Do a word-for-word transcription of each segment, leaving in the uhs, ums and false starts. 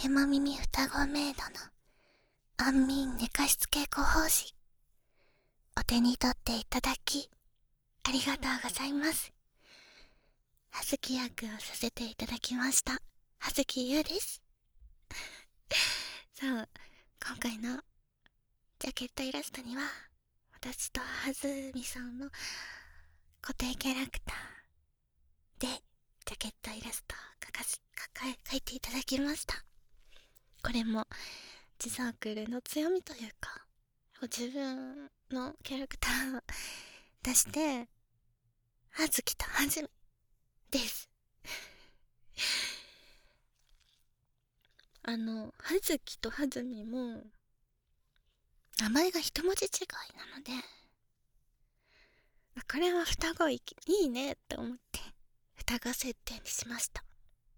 獣耳双子メイドの安眠寝かしつけご奉仕、お手に取っていただきありがとうございます。葉月役をさせていただきました葉月優です。そう、今回のジャケットイラストには私とはずみさんの固定キャラクターでジャケットイラストを描かす描か描いていただきました。これも自サークルの強みというか、自分のキャラクターを出してはずきとはじみですあのはずきとはずみも名前が一文字違いなので、これは双子いいねって思って双子設定にしました。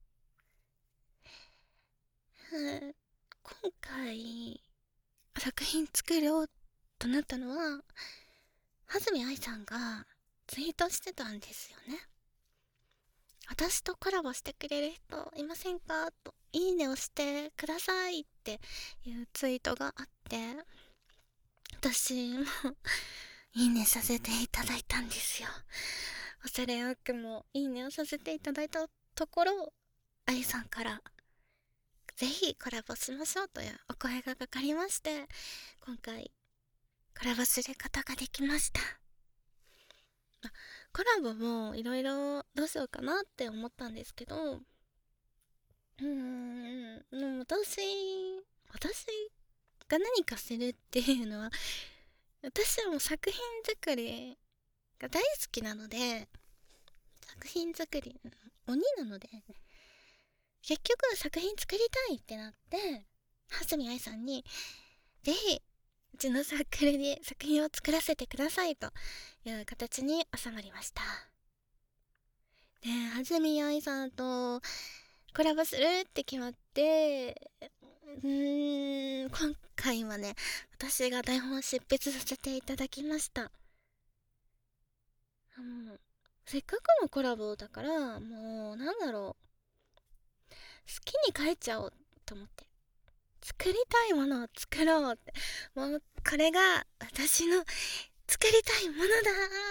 今回作品作ろうとなったのははずみあいさんがツイートしてたんですよね。私とコラボしてくれる人いませんかと、いいねをしてくださいっていうツイートがあって、私もいいねさせていただいたんですよ。恐れ多くもいいねをさせていただいたところ、あいさんからぜひコラボしましょうというお声がかかりまして、今回コラボすることができました。コラボもいろいろどうしようかなって思ったんですけど、うーん、もう私私が何かするっていうのは、私はもう作品作りが大好きなので、作品作りの鬼なので、結局作品作りたいってなって、はずみあいさんにぜひうちのサークルで作品を作らせてくださいという形に収まりました。で、はずみあいさんとコラボするって決まって、うーん、今回はね、私が台本を執筆させていただきました。うん、せっかくのコラボだから、もうなんだろう、好きに書いちゃおうと思って、作りたいものを作ろうって、もうこれが私の作りたいものだー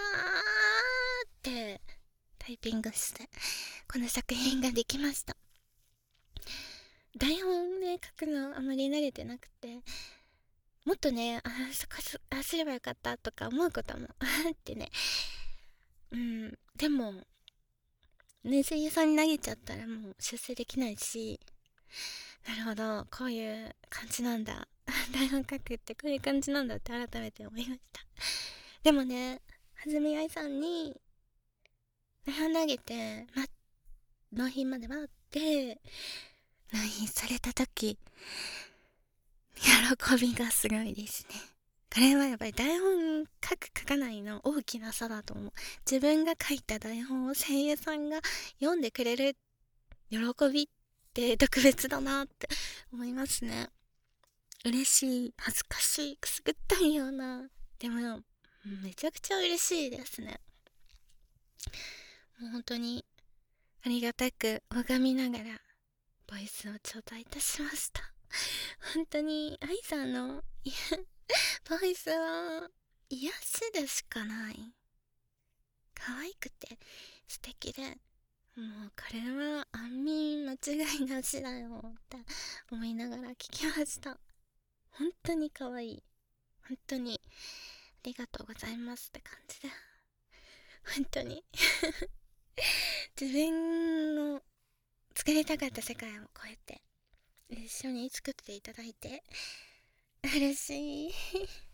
ってタイピングしてこの作品ができました。台本ね書くのあまり慣れてなくて、もっとね、あそこあすればよかったとか思うこともあってね、うん、でもね、声優さんに投げちゃったらもう出世できないし、なるほど、こういう感じなんだ台本書くってこういう感じなんだって改めて思いました。でもね、はずみあいさんに台本投げて、ま、納品まで待って納品された時、喜びがすごいですね。これはやっぱり台本書く書かないの大きな差だと思う。自分が書いた台本を声優さんが読んでくれる喜びって特別だなって思いますね。嬉しい、恥ずかしい、くすぐったいような、でもめちゃくちゃ嬉しいですね。もう本当にありがたく拝みながらボイスを頂戴いたしました。本当に愛さんのボイスは癒しでしかない。可愛くて素敵で、もうこれは安眠間違いなしだよって思いながら聞きました。本当に可愛い。本当にありがとうございますって感じで、本当に自分の作りたかった世界を超えて一緒に作っていただいて嬉しい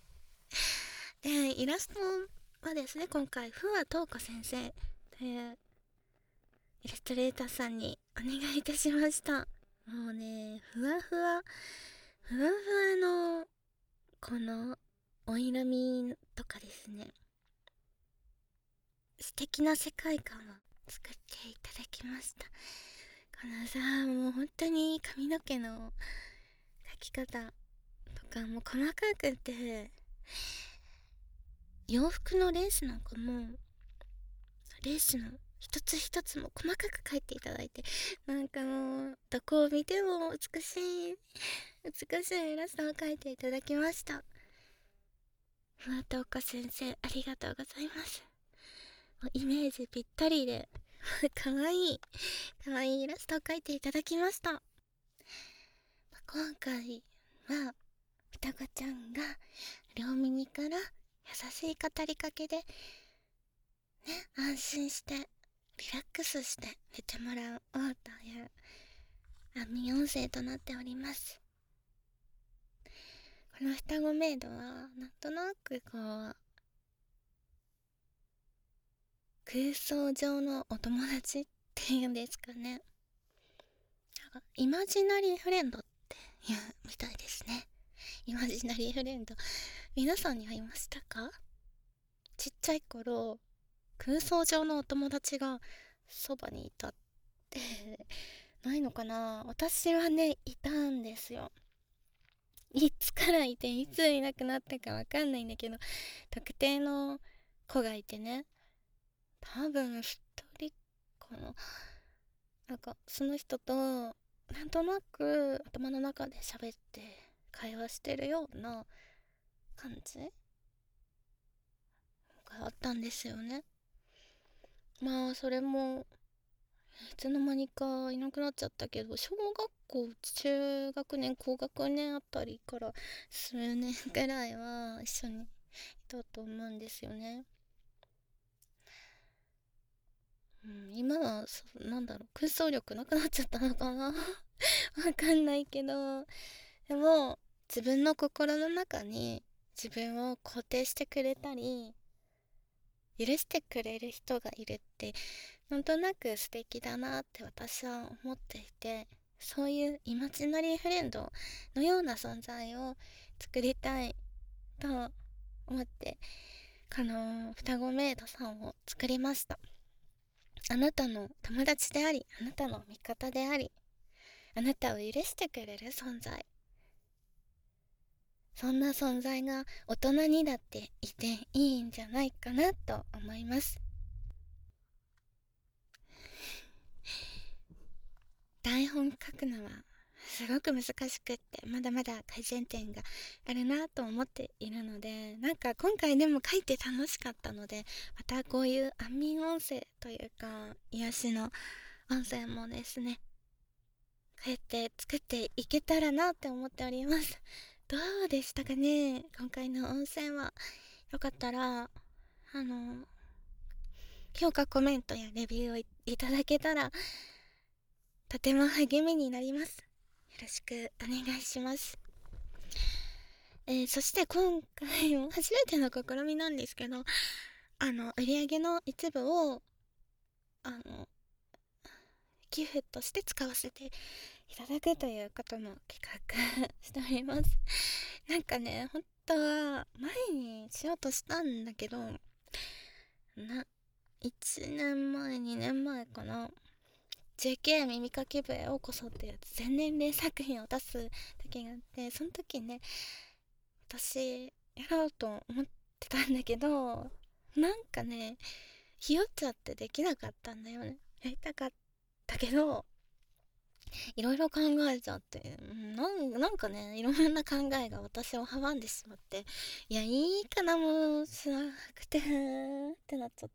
で、イラストはですね、今回ふわとうこ先生というイラストレーターさんにお願いいたしました。もうね、ふわふわふわふわのこのお色味とかですね、素敵な世界観を作っていただきました。このさ、もう本当に髪の毛の描き方とかも細かくて、洋服のレースなんかもレースの一つ一つも細かく描いていただいて、なんかもうどこを見ても美しい美しいイラストを描いていただきました。ふわとおか先生、ありがとうございます。イメージぴったりでかわいいかわいいイラストを描いていただきました。今回は双子ちゃんが両耳から優しい語りかけでね、安心してリラックスして寝てもらおうという安眠音声となっております。この双子メイドはなんとなくこう空想上のお友達っていうんですかね、イマジナリーフレンドっていうみたいですね。イマジナリーフレンド、皆さんに会いましたか？ちっちゃい頃空想上のお友達がそばにいたってないのかな。私はね、いたんですよ。いつからいていついなくなったかわかんないんだけど、特定の子がいてね、多分一人かな。なんかその人となんとなく頭の中で喋って会話してるような感じがあったんですよね。まあそれもいつの間にかいなくなっちゃったけど、小学校中学年高学年あたりから数年ぐらいは一緒にいたと思うんですよね。うん、今はそなんだろう、空想力なくなっちゃったのかなわかんないけど、でも自分の心の中に自分を肯定してくれたり許してくれる人がいるってなんとなく素敵だなって私は思っていて、そういうイマジナリーフレンドのような存在を作りたいと思ってこの双子メイドさんを作りました。あなたの友達であり、あなたの味方であり、あなたを許してくれる存在、そんな存在が大人にだっていていいんじゃないかなと思います。台本書くのはすごく難しくって、まだまだ改善点があるなと思っているので、なんか今回でも書いて楽しかったので、またこういう安眠音声というか癒しの音声もですね、こうやって作っていけたらなって思っております。どうでしたかね、今回の音声は。よかったらあの評価コメントやレビューを い, いただけたらとても励みになります。よろしくお願いします。えー、そして今回も初めての試みなんですけど、あの売り上げの一部をあの寄付として使わせていただくということも企画しております。なんかね、本当は前にしようとしたんだけど、ないちねんまえにねんまえかな、 ジェーケー 耳かき部へようこそってやつ全年齢作品を出す時があって、その時ね私やろうと思ってたんだけど、なんかねひよっちゃってできなかったんだよね。やりたかったけどいろいろ考えちゃって、なんなんかねいろんな考えが私を阻んでしまって、いやいいかなもうしなくてってなっちゃって、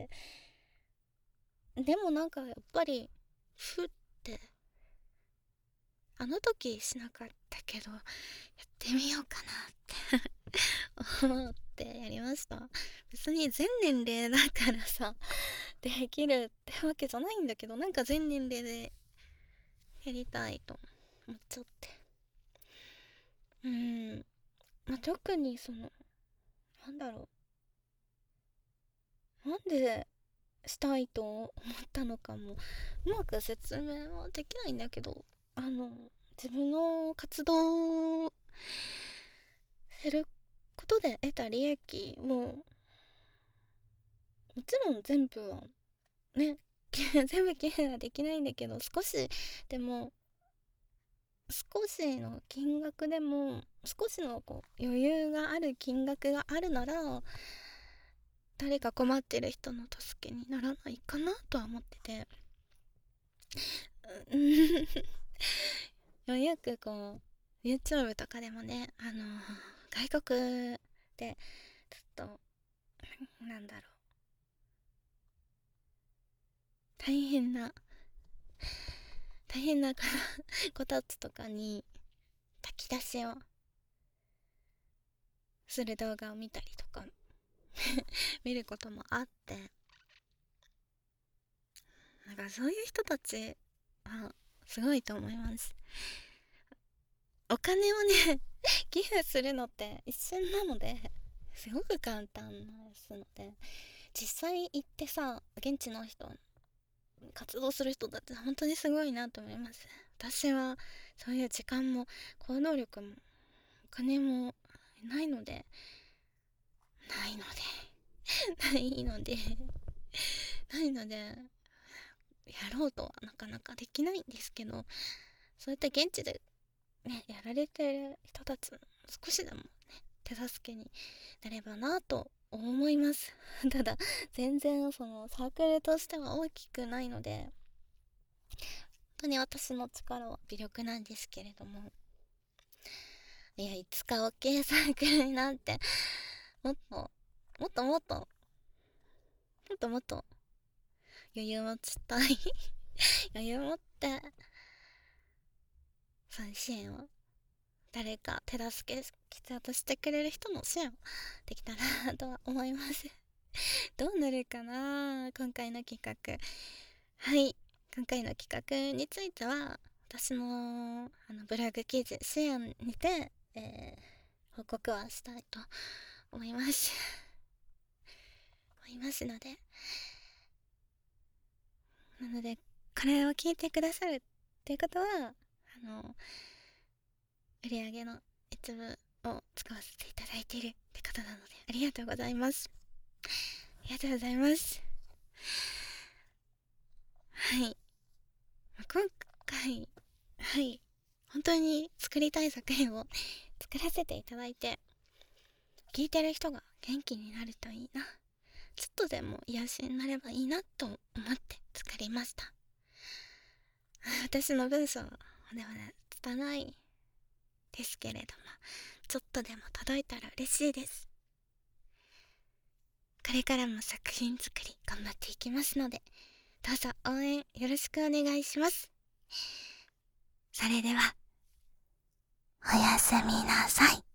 でもなんかやっぱりふってあの時しなかったけどやってみようかなって思ってやりました。別に全年齢だからさできるってわけじゃないんだけど、なんか全年齢でやりたいと思っちゃって、うーん、まあ、特にそのなんだろう、なんでしたいと思ったのかもうまく説明はできないんだけど、あの自分の活動をすることで得た利益ももちろん全部はね全部寄付はできないんだけど、少しでも少しの金額でも少しのこう余裕がある金額があるなら誰か困ってる人の助けにならないかなとは思ってて、うんよくこう YouTube とかでもね、あの外国でちょっとなんだろう、大変な大変なこたつとかに炊き出しをする動画を見たりとか見ることもあって、なんかそういう人たちはすごいと思います。お金をね寄付するのって一瞬なのですごく簡単ですので、実際行ってさ、現地の人活動する人たち本当にすごいなと思います。私はそういう時間も行動力もお金もないのでないのでないのでないのでやろうとはなかなかできないんですけど、そうやって現地でねやられてる人たちの少しでもね手助けになればなと思いますただ全然そのサークルとしては大きくないので、本当に私の力は微力なんですけれども、いやいつか大きいサークルになってもっともっともっともっともっと余裕持ちたい余裕持ってそういう支援を、誰か手助け必要としてくれる人の支援をできたらとは思いますどうなるかな今回の企画。はい、今回の企画については私のあのブログ記事支援にて、えー、報告はしたいと思います思いますのでなのでこれを聞いてくださるっていうことは、あの売り上げの一部を使わせていただいているってことなので、ありがとうございます。ありがとうございます。はい、今回はい本当に作りたい作品を作らせていただいて、聞いてる人が元気になるといいな、ちょっとでも癒しになればいいなと思って作りました。私の文章ではね拙いですけれども、ちょっとでも届いたら嬉しいです。これからも作品作り頑張っていきますので、どうぞ応援よろしくお願いします。それではおやすみなさい。